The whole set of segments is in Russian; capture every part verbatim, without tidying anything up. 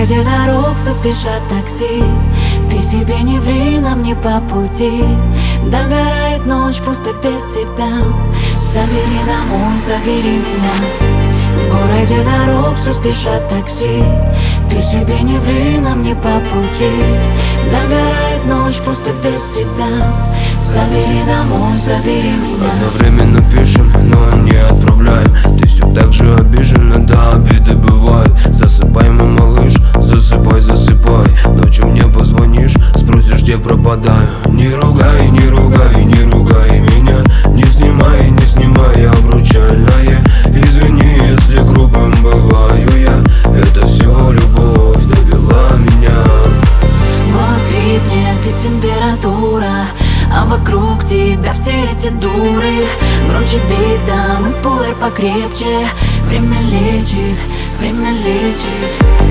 городе дорог все спешат такси. Ты себе не ври, нам не по пути. Догорает ночь, пусто без тебя. Забери домой, забери меня. В городе дорог все спешат такси. Ты себе не ври, нам не по пути. Догорает ночь, пусто без тебя. Забери домой, забери меня. Одновременно пишем, но не отправляем. Ты все так же обижена, да, обиды бывают. Засыпай, мой малыш, засыпай, засыпай. Ночью мне позвонишь, спросишь, где пропадаю. Не ругай, не ругай, не ругай меня. Не снимай, не снимай обручальное. Извини, если грубым бываю я. Это все любовь довела меня. Голос хрипнет и температура, а вокруг тебя все эти дуры. Громче бит, дам и пуэр покрепче. Время лечит, время лечит.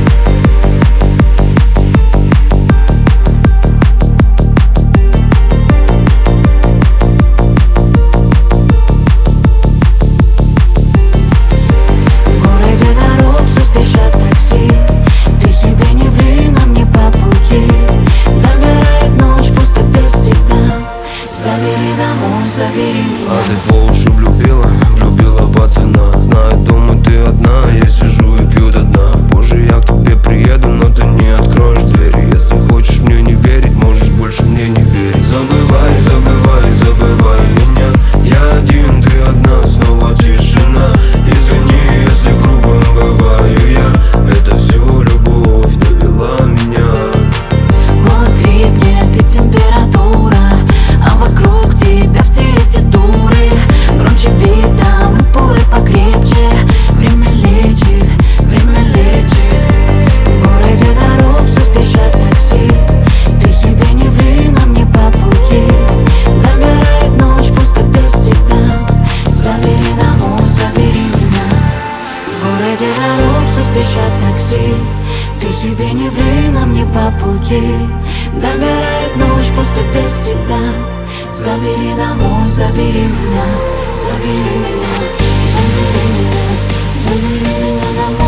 Забери меня. А ты по уши влюбила, влюбила пацана. Знает, дома ты одна, я сижу и пью до дна. Позже я к тебе приеду, но ты не откроешь двери. Если хочешь мне не верить, можешь больше мне не верить. Забывай, забывай, забывай меня. Я один, ты одна, снова тишина. Извини, если грубым бываю я. Это все любовь довела меня. Голос хрипнет и температура, а вокруг тебя все эти дуры. Громче бит, дам и пуэр покрепче. Время лечит, время лечит. В городе дорог все спешат такси. Ты себе не ври, нам не по пути. Догорает ночь, пусто без тебя. Забери домой, забери меня. В городе дорог все спешат такси. Ты себе не ври, нам не по пути. Догорает ночь, пусто без тебя. Забери домой, забери меня. Забери меня, забери меня, забери меня домой.